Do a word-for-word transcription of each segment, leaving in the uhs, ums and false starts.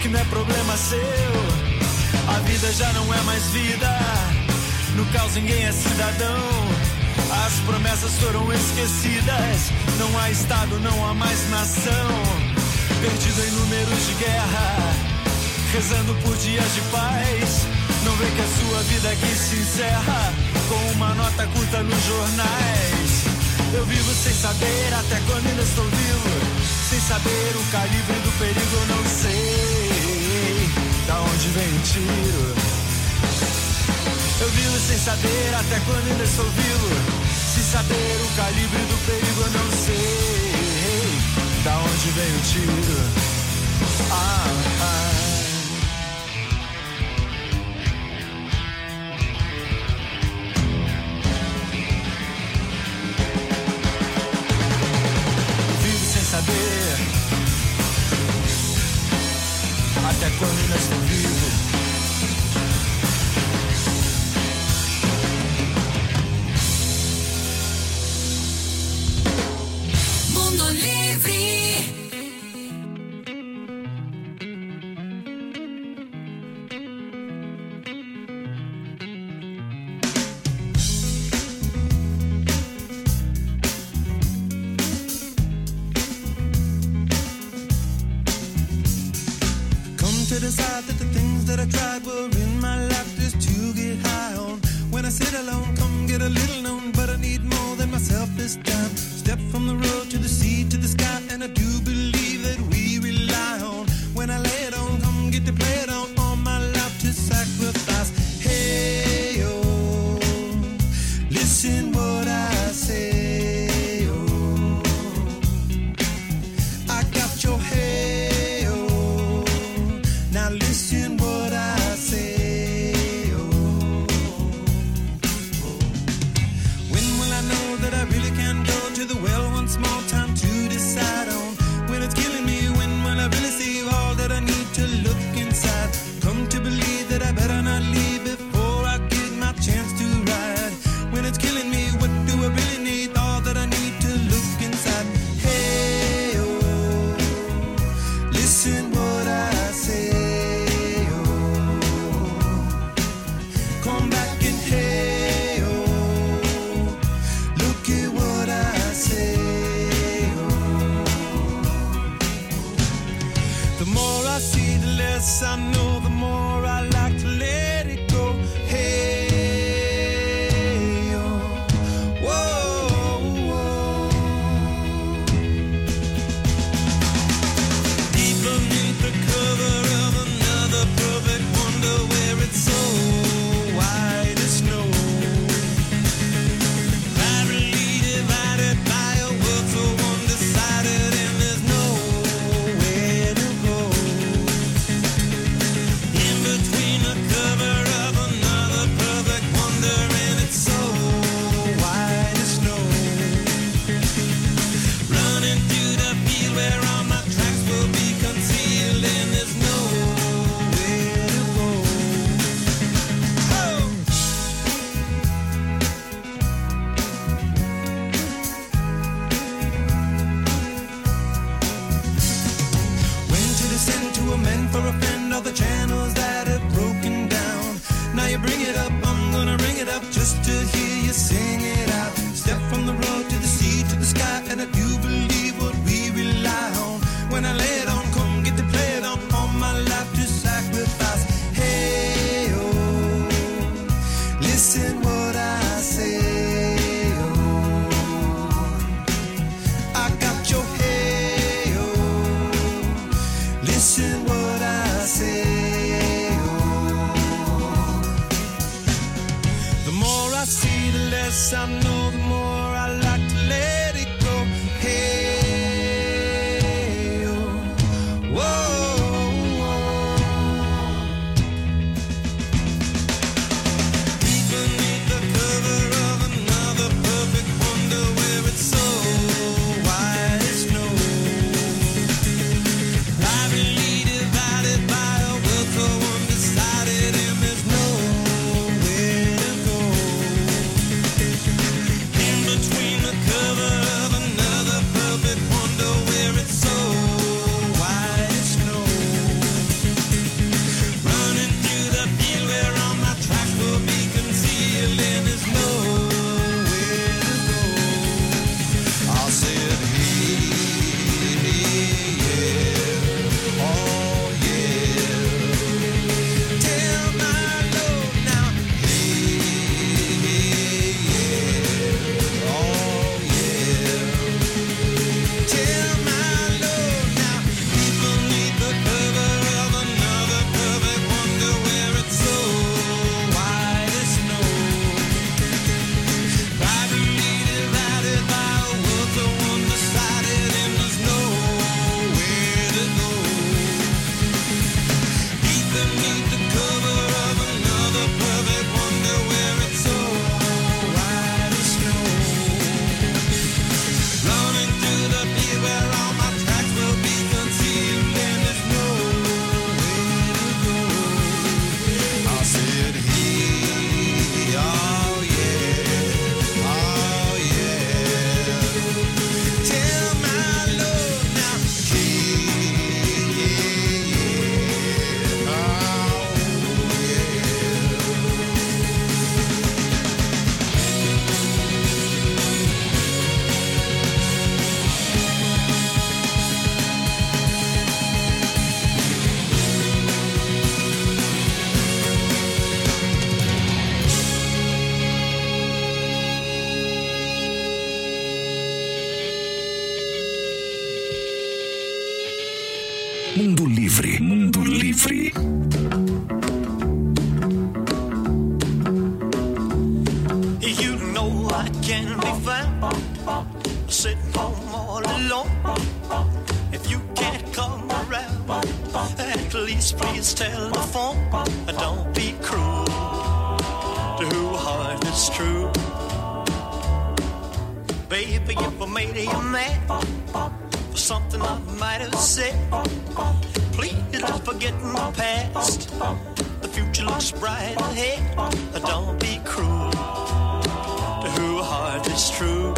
que não é problema seu. A vida já não é mais vida, no caos ninguém é cidadão. As promessas foram esquecidas, não há estado, não há mais nação. Perdido em números de guerra, rezando por dias de paz. Não vê que a sua vida aqui se encerra com uma nota curta nos jornais. Eu vivo sem saber até quando ainda estou vivo, sem saber o calibre do perigo. Eu não sei da onde vem o tiro. Eu vivo sem saber até quando ainda estou vivo, sem saber o calibre do perigo. Eu não sei da onde vem o tiro. Ah, ah. Saber até quando ainda estou vivo. Mundo Livre. To decide that the things that I tried were in my life just to get high on. When I sit alone, come get a little known, but I need more than myself this time. Step from the road to the sea to the sky, and I do believe that we rely on. When I lay it on, come get to play it on, all my life to sacrifice. Hey, oh, listen what I say, oh, I got your head. Now listen what I say, oh, oh. When will I know that I really can go to the well one small time to decide on? When it's killing me, when will I really see all that I need to look inside? Come to believe that I better not leave before I get my chance to ride. When it's killing me, what do I really need? All that I need to look inside. Hey, oh, listen what I say. I know the more I like to let it go. Hey, oh, whoa, whoa. Deep beneath the cover of another perfect wonder, where it's so white as snow, privately divided by a world so undecided, and there's nowhere to go. Between the cover of another perfect wonder, and it's so white as snow, running through the field where all my tracks will be concealed, and there's nowhere to go. Oh! When to descend to amend for a friend all the channels that have broken down. Now you bring it up, I'm gonna ring it up just to hear you sing it out. Step from the road to the sea to the sky, and I do believe what we rely on. When I lay it on, come get to play it on, all my life to sacrifice. Hey, oh, listen what I say, oh, I got your hey, oh, listen what I say. I see, the less I know, the more I like to let it go. Hey, oh, whoa, whoa. Deep beneath the cover of another perfect wonder, where it's so white as snow, privately divided by a world so undecided, and there's nowhere to go. In Livre. Mundo Livre. You know I can be found sitting home all alone. If you can't come around, at least please tell the phone. Don't be cruel to who heart is true. Baby, if I made you mad for something I might have said, please don't forget my past. The future looks bright ahead. Don't be cruel to who heart is true.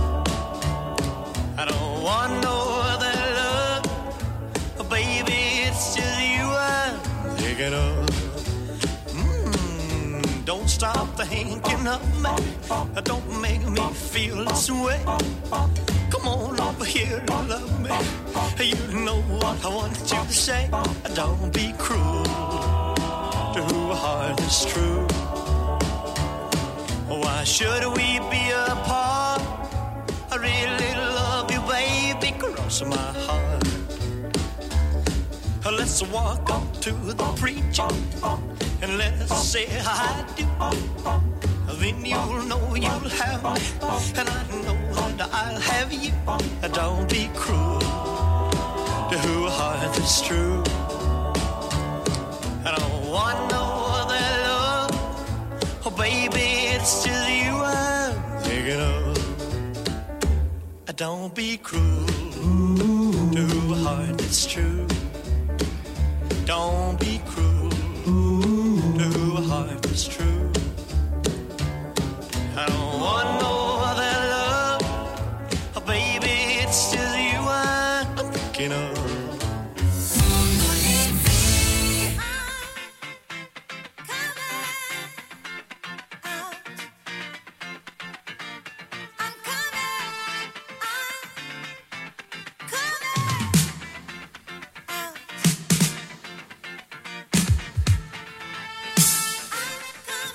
I don't want no other love, baby, it's just you I'm thinking of. Mm, don't stop thinking of me, don't make me feel this way. Come on over here and love me, you know what I want you to say. Don't be cruel to who heart is true. Why should we be apart? I really love you, baby, cross my heart. Let's walk up to the preacher and let's say I do. Then you'll know you'll have me, and I know that I'll have you. Don't be cruel to who heart is true. I don't want no other love, oh baby, it's just you I'm thinking of. Don't be cruel to a heart that's true. Don't be cruel to a heart that's true. I don't want no other love, oh baby, it's just you I'm thinking of. Come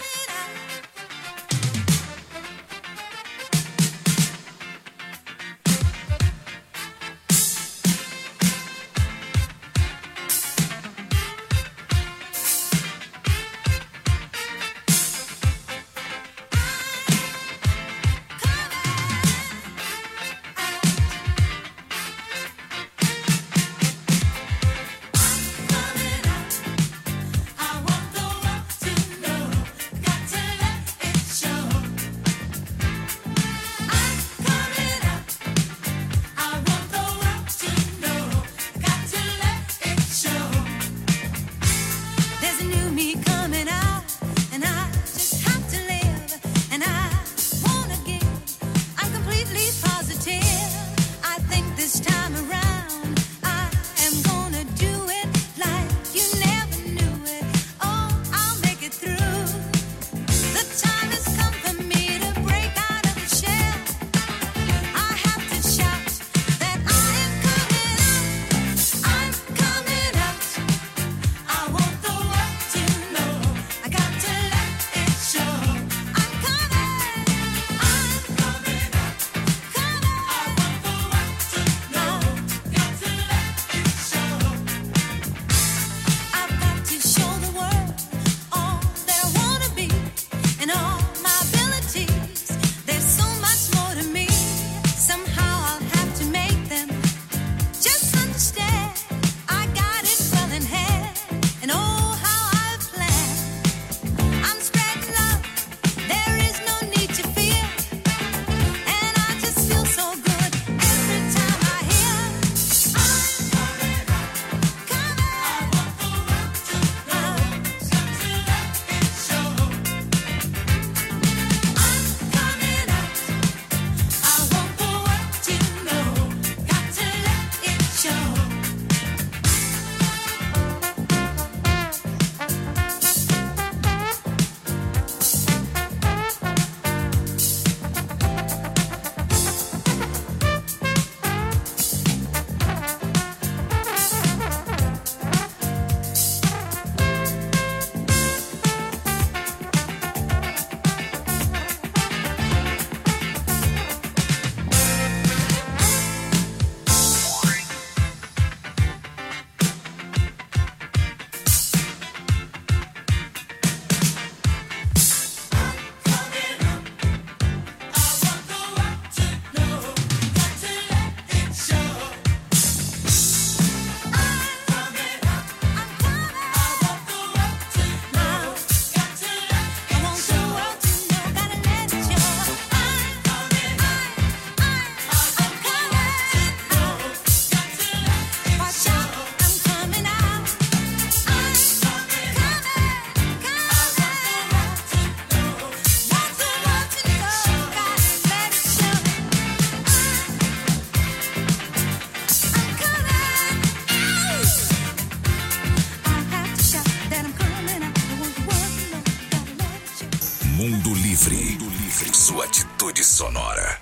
Mundo Livre. Sua atitude sonora.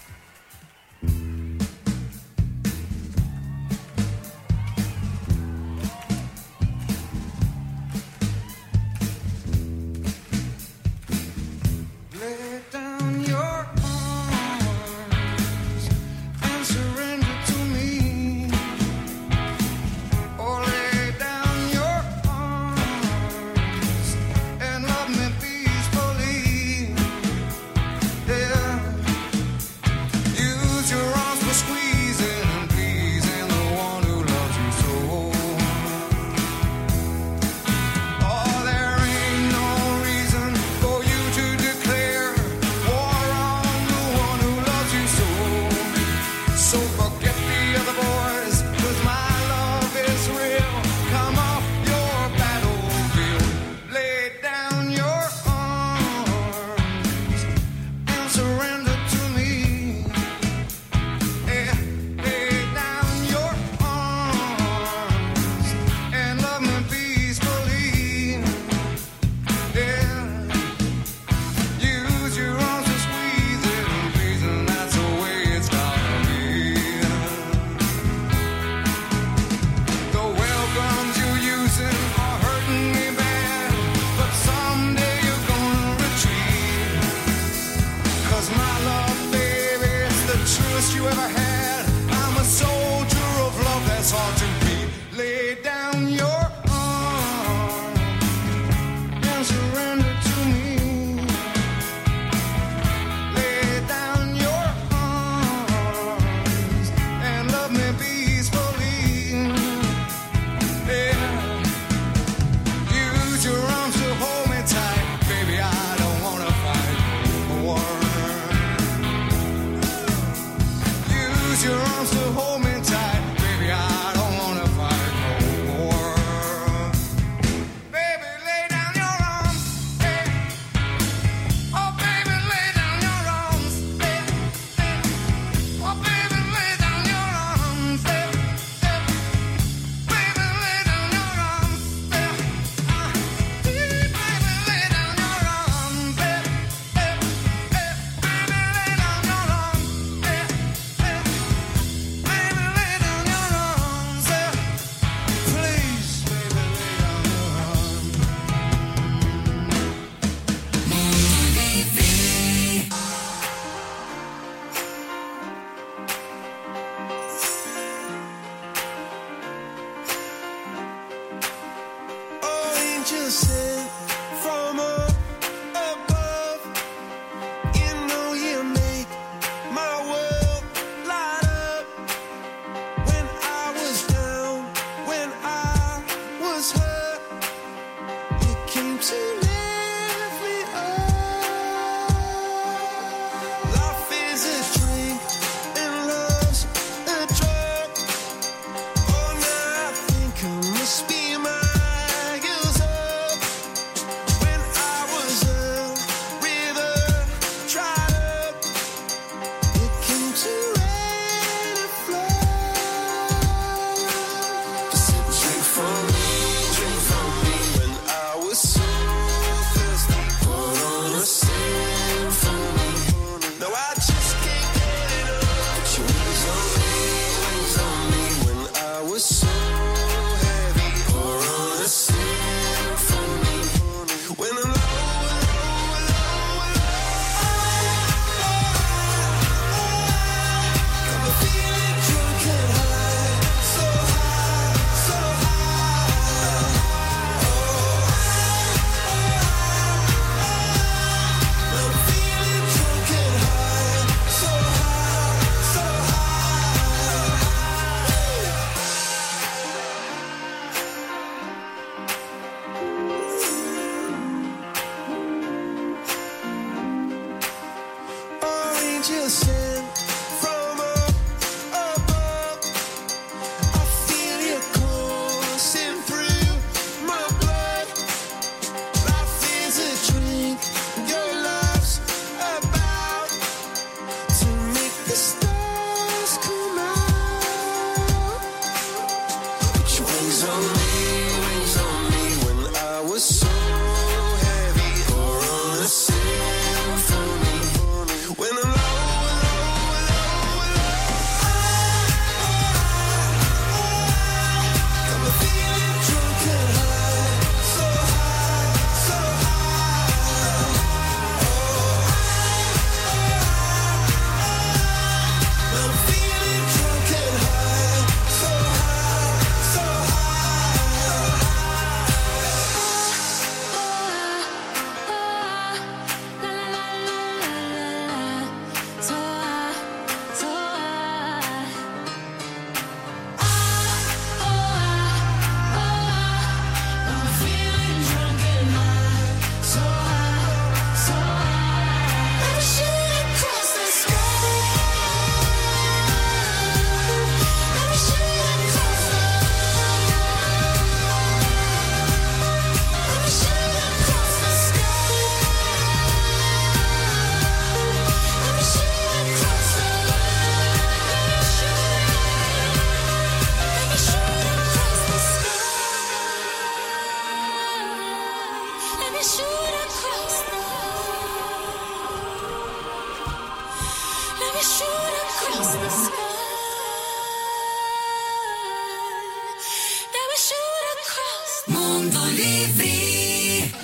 Wings on me when I was so heavy, or on a sail. Livre.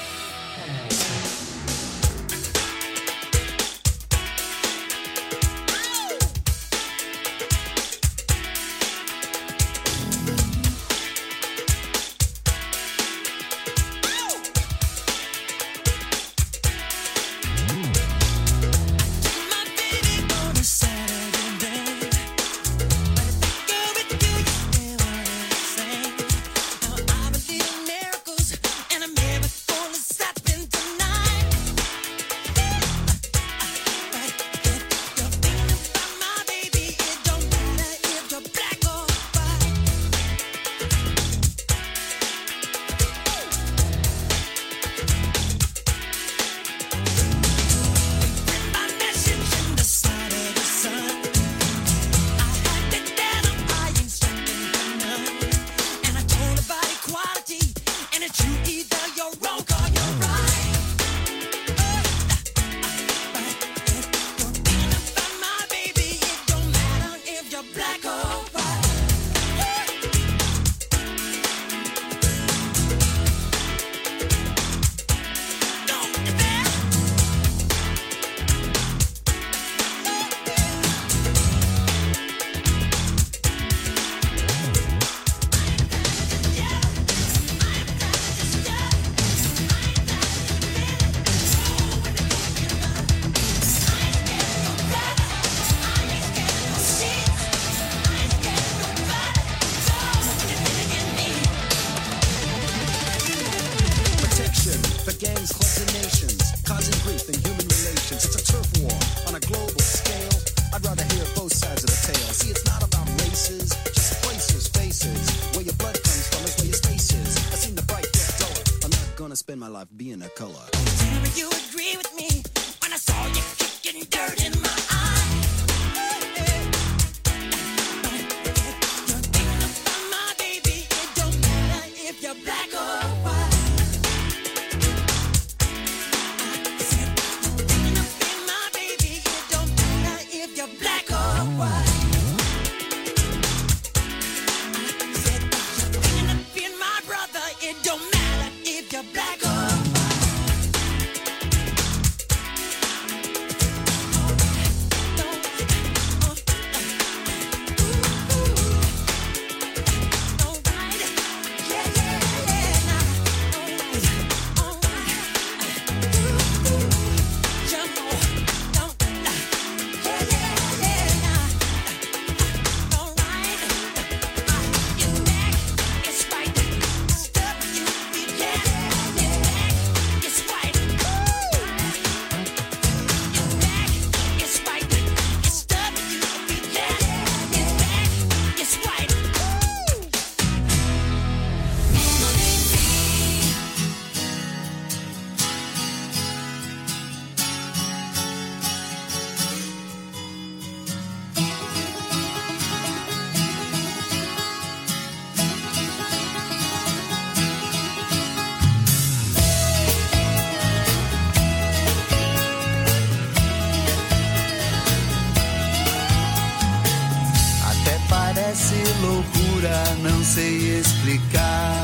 Não sei explicar.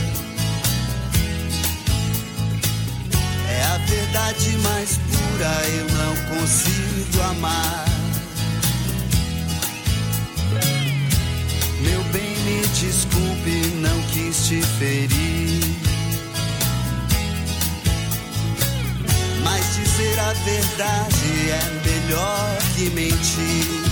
É a verdade mais pura, eu não consigo amar. Meu bem, me desculpe, não quis te ferir. Mas dizer a verdade é melhor que mentir.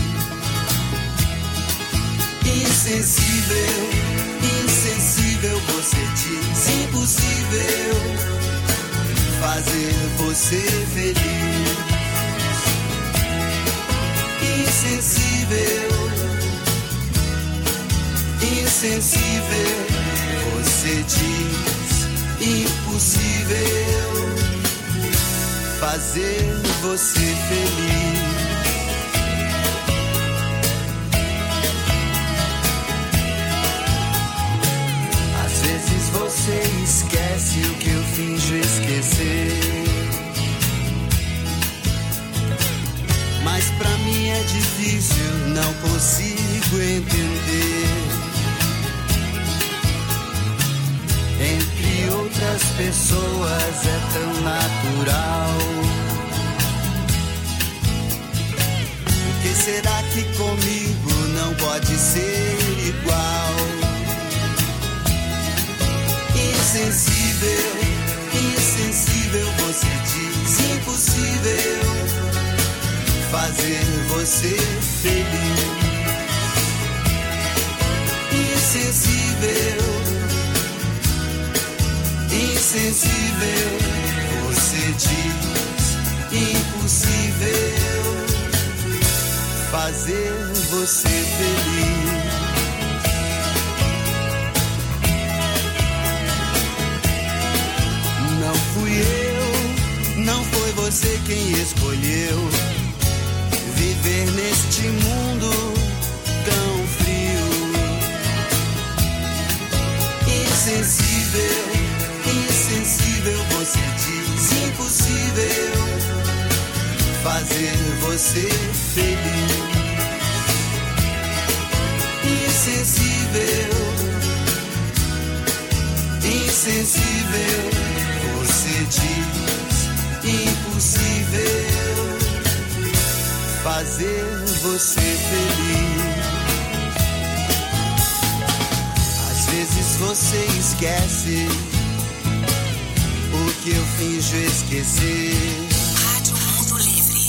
Insensível, insensível, você diz impossível fazer você feliz. Insensível, insensível, você diz impossível fazer você feliz. Você esquece o que eu finjo esquecer. Mas pra mim é difícil, não consigo entender. Entre outros pessoas é tão natural. Por que será que comigo não pode ser igual? Insensível, insensível, você diz impossível fazer você feliz. Insensível, insensível, você diz impossível fazer você feliz. Não fui eu, não foi você quem escolheu viver neste mundo tão frio. Insensível, insensível, você diz impossível fazer você feliz. Insensível, insensível, você diz impossível fazer você feliz. Às vezes você esquece o que eu finjo esquecer. Rádio Mundo Livre.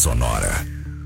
Sonora.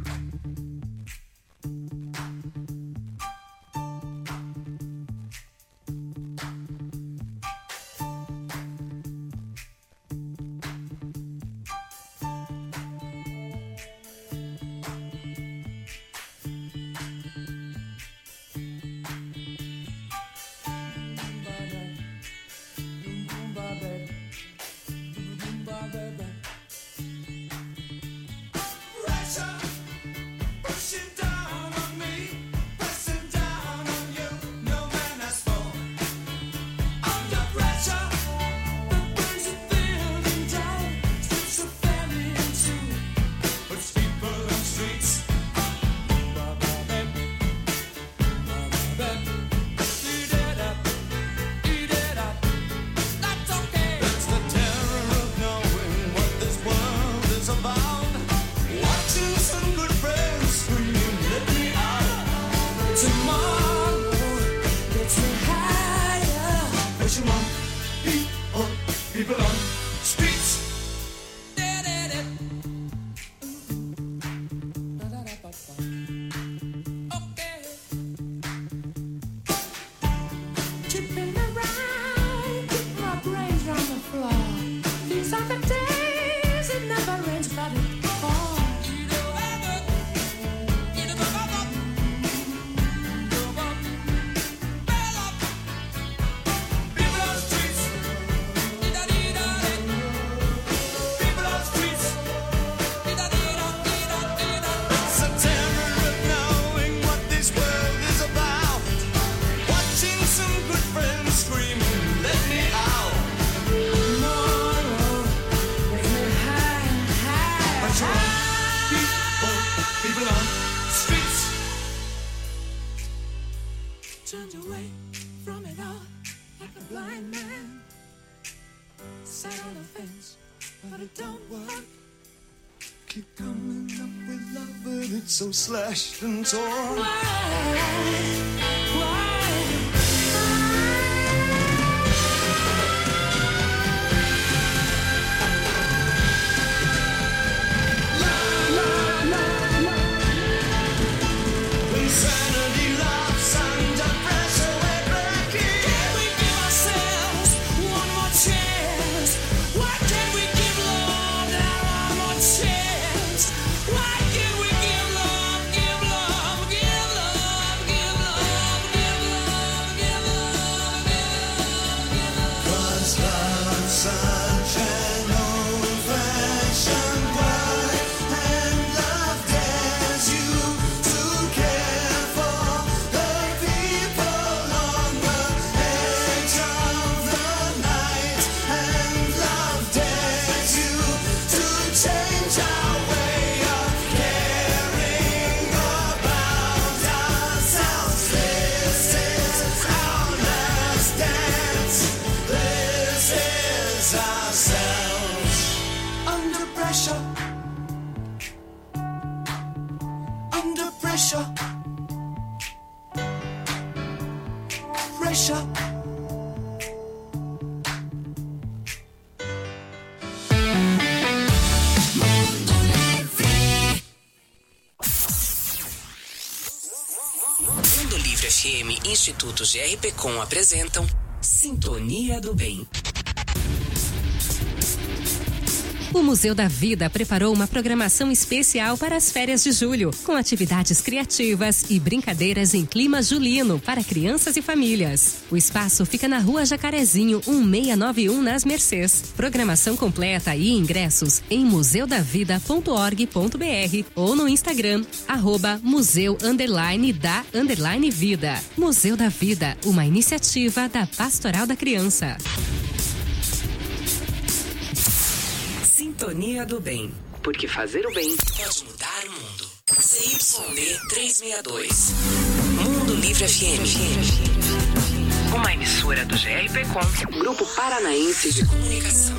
So slashed and torn. Why? Why? Love, love, love, love. Insanity loves under pressure we're breaking. Can we give ourselves one more chance? Why can't we give love now one more chance? Why can't we give such an old-fashioned word, and love dares you to care for the people on the edge of the night, and love dares you to change our way of caring about ourselves. This is our last dance. This is ourselves under pressure, under pressure, pressure. Mundo Livre F M e Instituto G R P Com apresentam Sintonia do Bem. O Museu da Vida preparou uma programação especial para as férias de julho, com atividades criativas e brincadeiras em clima julino para crianças e famílias. O espaço fica na Rua Jacarezinho, um seis nove um, nas Mercês. Programação completa e ingressos em museu da vida ponto org ponto br ou no Instagram, arroba museu underline da underline vida. Museu da Vida, uma iniciativa da Pastoral da Criança. Sintonia do Bem. Porque fazer o bem pode mudar o mundo. C Y D trezentos e sessenta e dois. Mundo Livre F M. Uma emissora do G R P Com, Grupo Paranaense de Comunicação.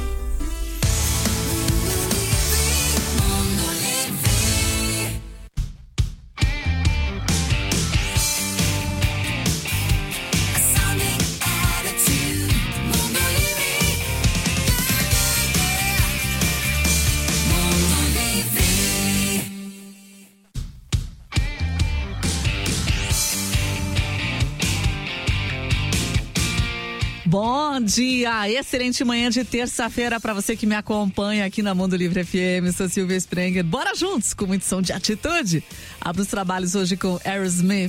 Bom dia, excelente manhã de terça-feira para você que me acompanha aqui na Mundo Livre F M. Sou Silvia Sprenger. Bora juntos com muito som de atitude. Abro os trabalhos hoje com Aerosmith.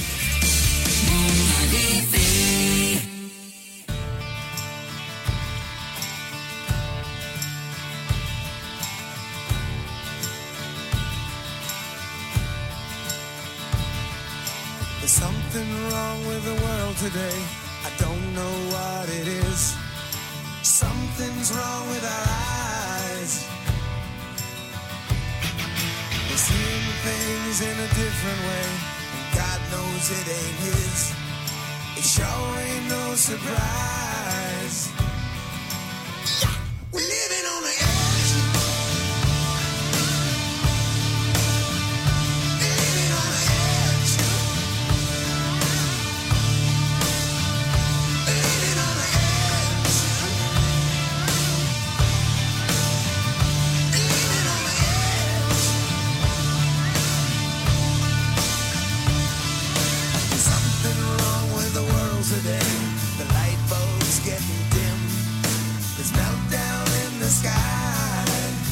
There's something wrong with the world today. I don't know what it is. Something's wrong with our eyes. We're seeing things in a different way, and God knows it ain't His. It sure ain't no surprise. Yeah, we're living on the edge. Living on the edge. Living on the edge. Living on the edge. There's something wrong with the world today. The light bulb's getting dim. There's meltdown in the sky.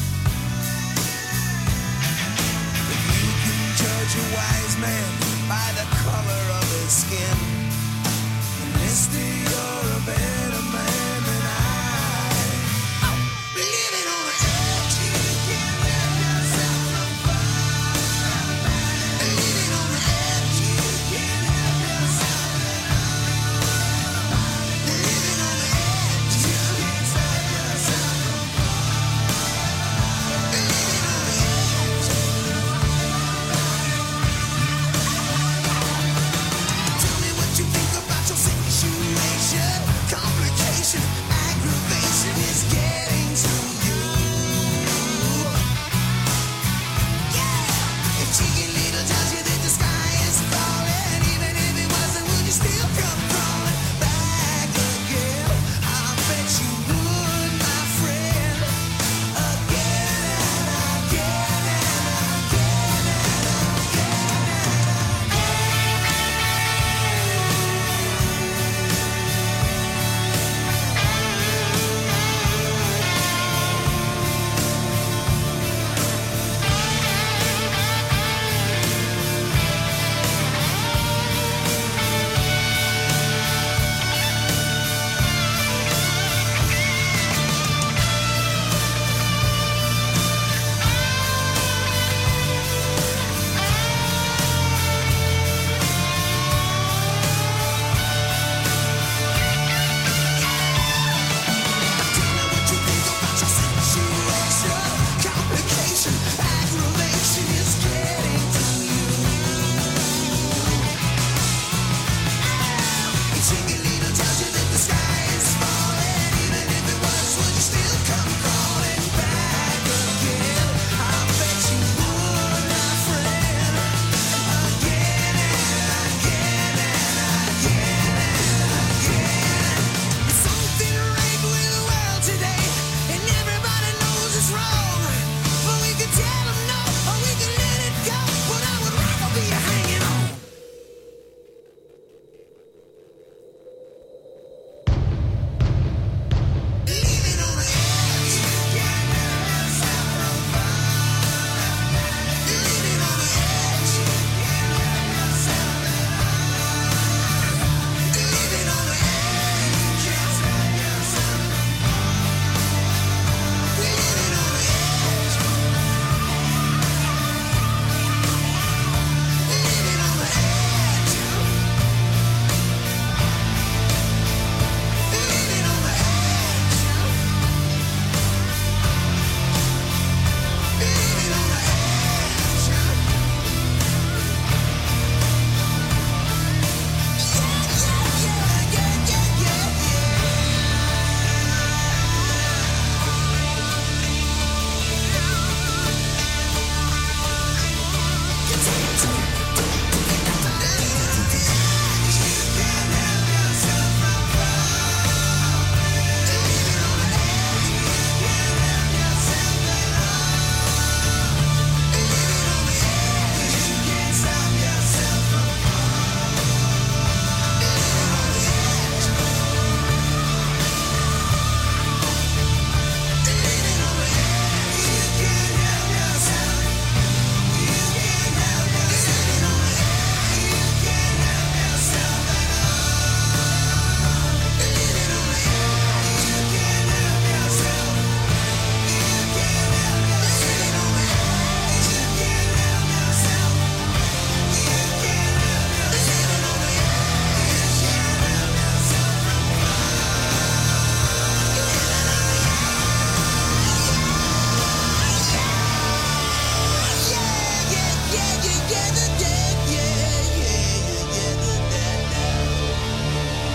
If you can judge a wise man by the color of his skin, then mister, you're a better man than I. Oh, living on the edge. You can't let yourself no far. Living on the edge. You can't help yourself at all. Living on the edge. You can't stop yourself from falling. Living on the edge. Tell me what you think about your situation. Complication, aggravation is getting to you. Yeah. If Cheeky Little tells you that the sky is falling, even if it wasn't, would you still come crawling back again? I bet you would, my friend. Again and again and again and again.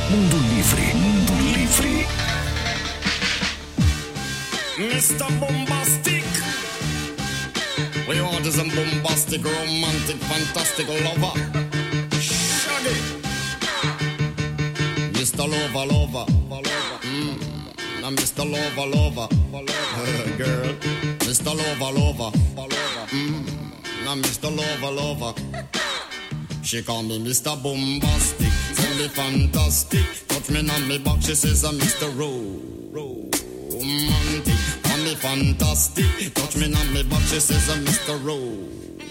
Mundo Livre, Mundo Livre. mister Bombastic. We want is a bombastic, romantic, fantastic lover. Shaggy. mister Lover, lover. Mm. Now mister Lover, lover. Uh, girl. mister Lover, lover. Mm. Now mister Lover, lover. She call me Mister Bombastic. Tell me fantastic. Touch me on me back. She says I'm Mister Romantic. Call me fantastic. Touch me on me back. She says I'm Mister Rose.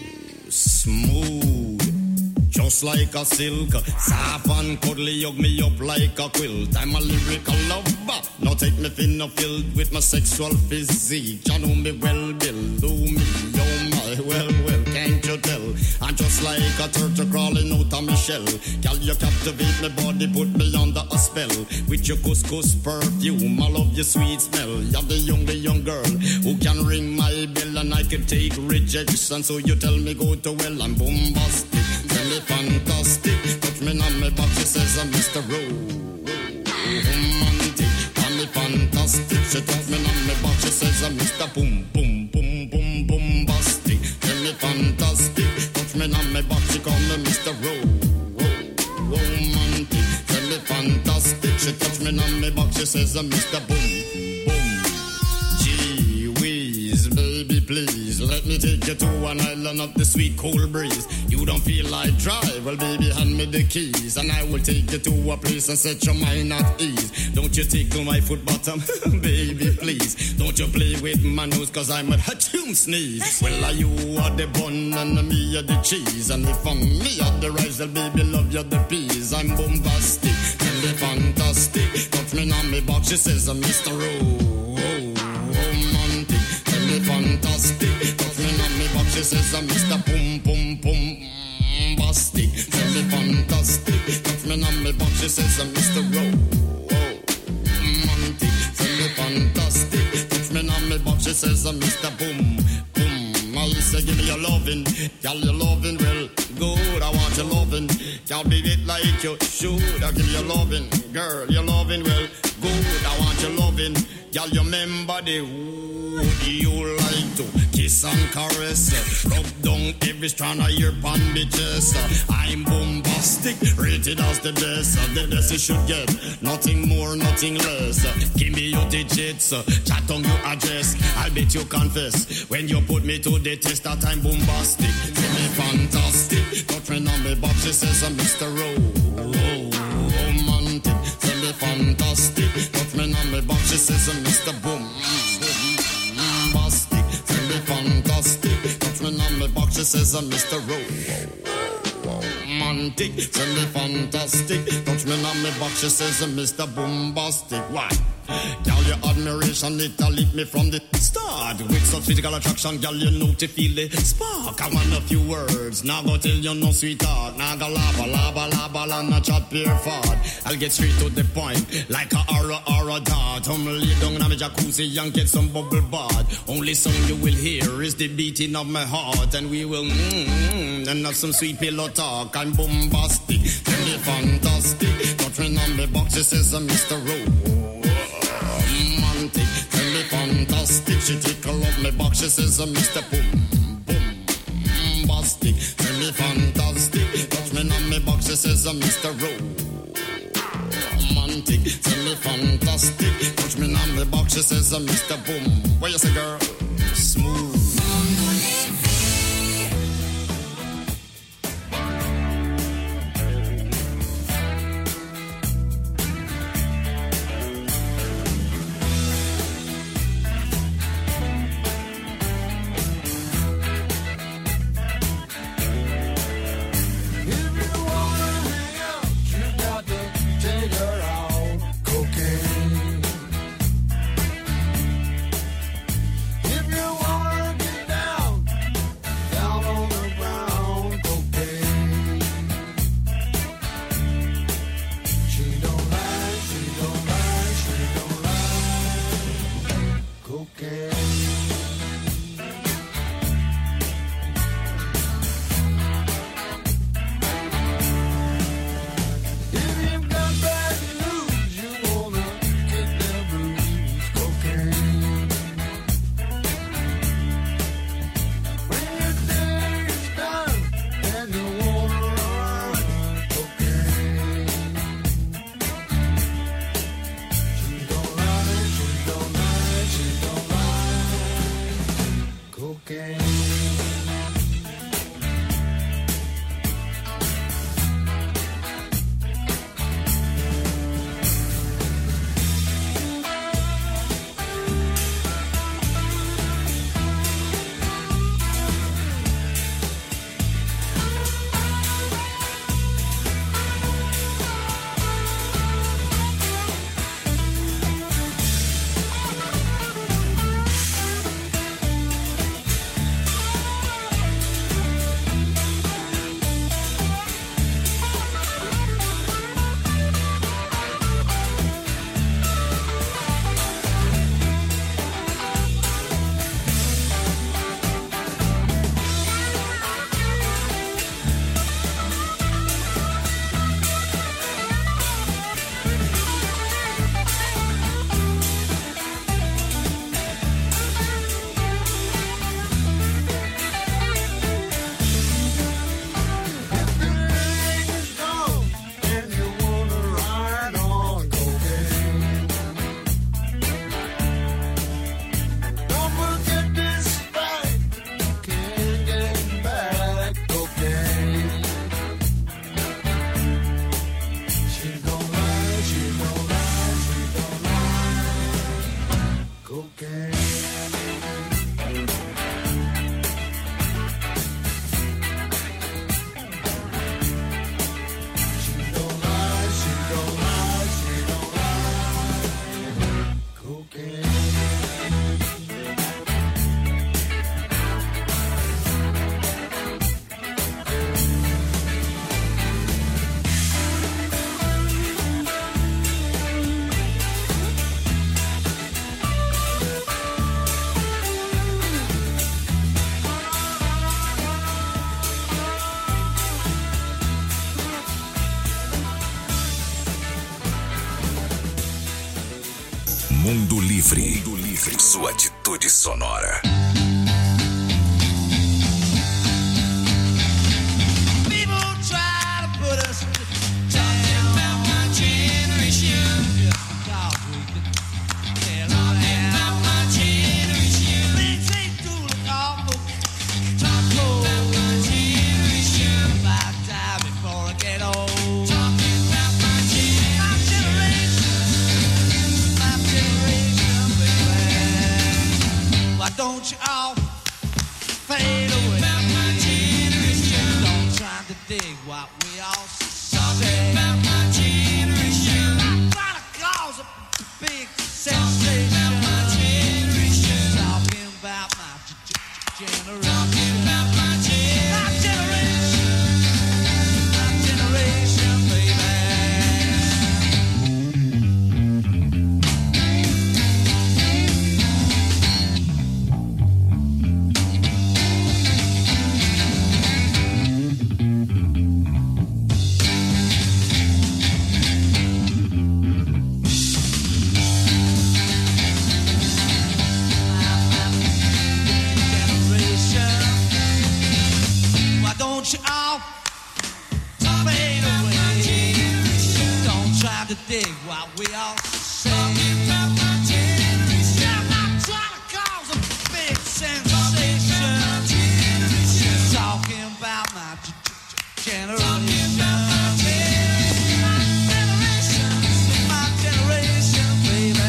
Smooth. Just like a silk, soft and cuddly, hug me up like a quilt. I'm a lyrical lover. Now take me thin or filled with my sexual physique. You know me well, Bill. Do me, oh my, well, well, can't you tell? I'm just like a turtle crawling out of my shell. Girl, you captivate my body, put me under a spell. With your couscous perfume, I love your sweet smell. You're the young, the young girl who can ring my bell, and I can take rejection. So you tell me go to well, I'm bombastic. Tell me fantastic. Touch me on my back, she says I'm Mister Romantic. Tell me fantastic. She touch me on my back, she says I'm Mister Boom, boom, boom, boom, bombastic. Tell me fantastic. Touch me on my back, she call me Mister Romantic. Tell me fantastic. She touch me on my back, she says I'm Mister Boom, boom. Gee whiz, baby, please let me take you to an island of the sweet cool breeze. You don't feel like drive? Well, baby, hand me the keys, and I will take you to a place and set your mind at ease. Don't you tickle my foot bottom, baby, please. Don't you play with my nose, cause I'm a hatchoon sneeze. Well, are you are the bun and me are the cheese, and if I'm me are the rice, well, baby, love you the peas. I'm bombastic, tell me fantastic. Touch me on me box, she says I'm Mister Romantic. Tell me fantastic. Touch me on me box, she says I'm Mister Boom, boom, boom. Bombastic, tell me fantastic. Touch me on me box, she says I'm Mister Romantic. Tell me fantastic. Touch me on me box, she says I'm Mister Boom, boom. I say give me your lovin', girl, your lovin' well good. I want your lovin', can't be it like you should. I give you your lovin', girl, your lovin' well good. I want your lovin', girl, you remember the would you like to kiss and caress, rub down every strand of your bandages. I'm bombastic, rated as the best. The best you should get, nothing more, nothing less. Give me your digits, chat on your address. I'll bet you confess when you put me to the test that I'm bombastic. Tell me fantastic, touch me on me box, she says I'm Mister Romantic. Tell me fantastic, touch me on me box, she says I'm Mister Boom. Fantastic, touch me on my box, she says I'm Mister Romantic. Tell me fantastic, touch me on my box, she says I'm Mister Bombastic. Why? Girl, your admiration, it'll lead me from the start. With such physical attraction, girl, you know to feel the spark. I want a few words, now go tell you no sweetheart. Now go lava, lava, lava, and not chat pure fart. I'll get straight to the point, like a aura, aura dart. I'm lay down in my jacuzzi and get some bubble bath. Only song you will hear is the beating of my heart. And we will mmm, and have some sweet pillow talk. I'm bombastic, tell me fantastic. Touch me on my box, she says I'm Mister Romantic. Tell me fantastic, she tickle up my box, she says I'm Mister Boom, bombastic. Tell me fantastic, touch me on my box, she says I'm Mister Romantic. Tell me fantastic, touch me on my box, she says I'm Mister Boom. What you say, girl? Smooth. If you wanna Mundo Livre. Mundo Livre. Sua atitude sonora. Don't you all fade away? Don't try to dig what we all say. I'm trying to cause a big sensation. Talking about my generation. My generation. My generation, baby. Don't you all fade away? Don't try to dig what we all say. I'm not trying to cause a big sensation. Talking about my generation. My generation, baby.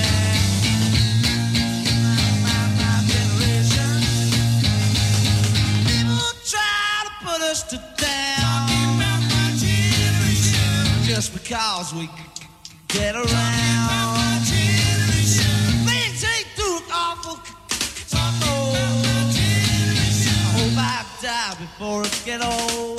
My, my generation. People try put us to down just because we get around. Things ain't too awful. Oh, I hope I die before it get old.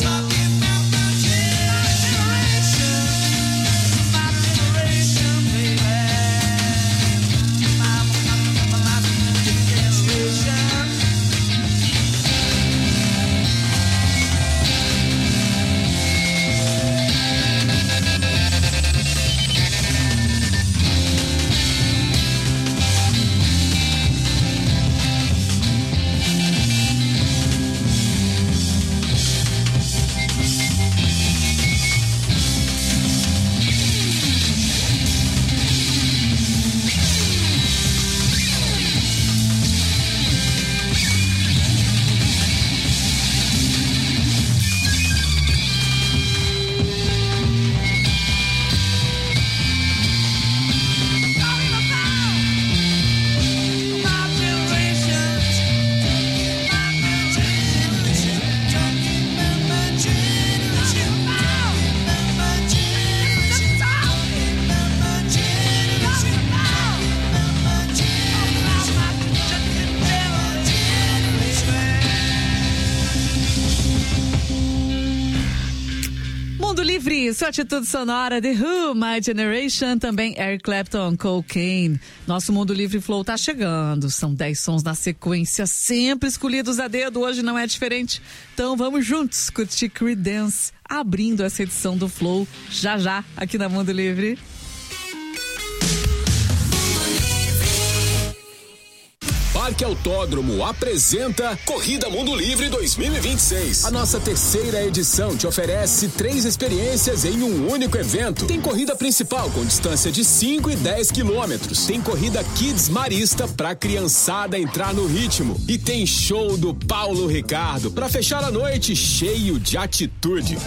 Sua atitude sonora de Who, My Generation, também Eric Clapton, Cocaine. Nosso Mundo Livre Flow tá chegando. São dez sons na sequência, sempre escolhidos a dedo. Hoje não é diferente. Então vamos juntos curtir Creedence, abrindo essa edição do Flow já já aqui na Mundo Livre. Parque Autódromo apresenta Corrida Mundo Livre dois mil e vinte e seis. A nossa terceira edição te oferece três experiências em um único evento. Tem corrida principal com distância de cinco e dez quilômetros. Tem corrida Kids Marista pra criançada entrar no ritmo. E tem show do Paulo Ricardo pra fechar a noite cheio de atitude.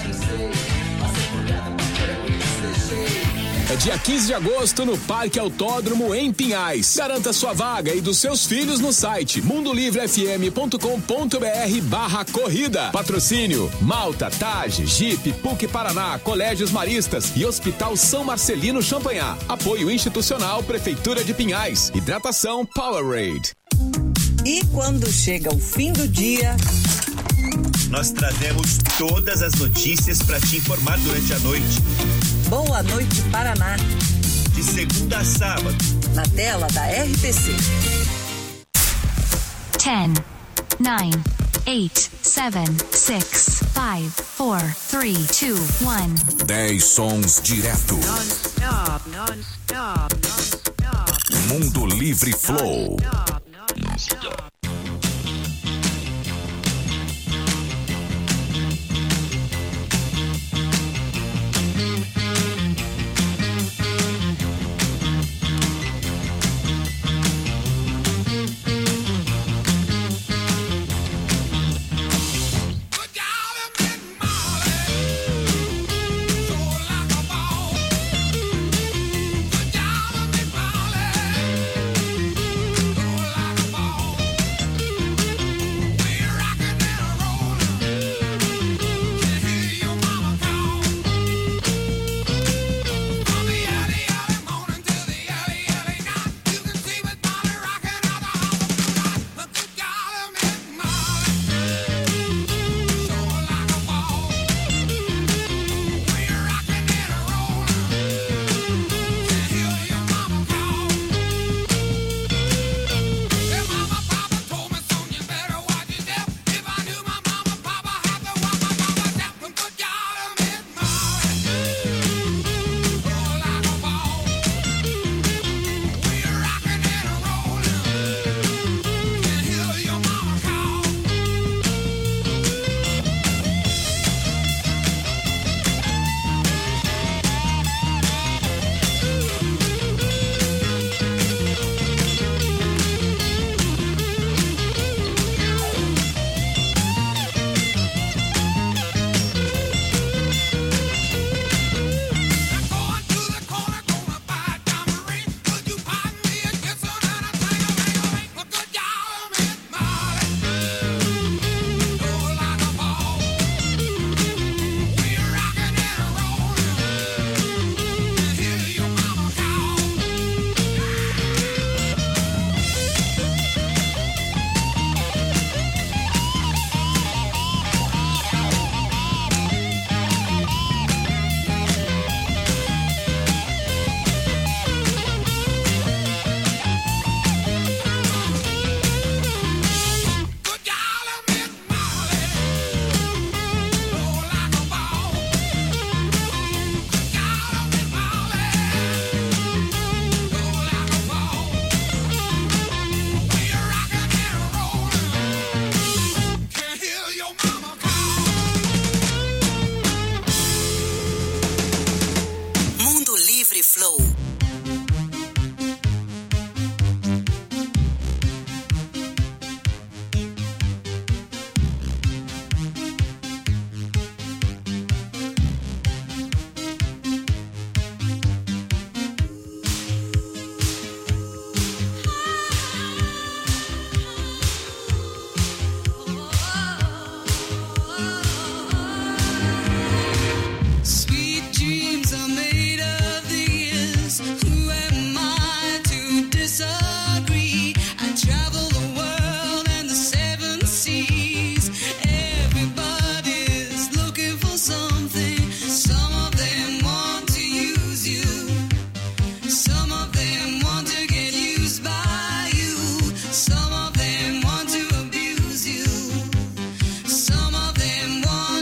É dia quinze de agosto no Parque Autódromo em Pinhais. Garanta sua vaga e dos seus filhos no site mundolivrefm.com.br barra corrida. Patrocínio Malta, Tage, Jeep, P U C Paraná, Colégios Maristas e Hospital São Marcelino Champanhar. Apoio institucional Prefeitura de Pinhais. Hidratação Powerade. E quando chega o fim do dia, nós trazemos todas as notícias para te informar durante a noite. Boa Noite Paraná. De segunda a sábado. Na tela da R T C. ten, nine, eight, seven, six, five, four, three, two, one. dez sons direto. Non-stop, non-stop, non-stop. Mundo Livre Flow. Non-stop.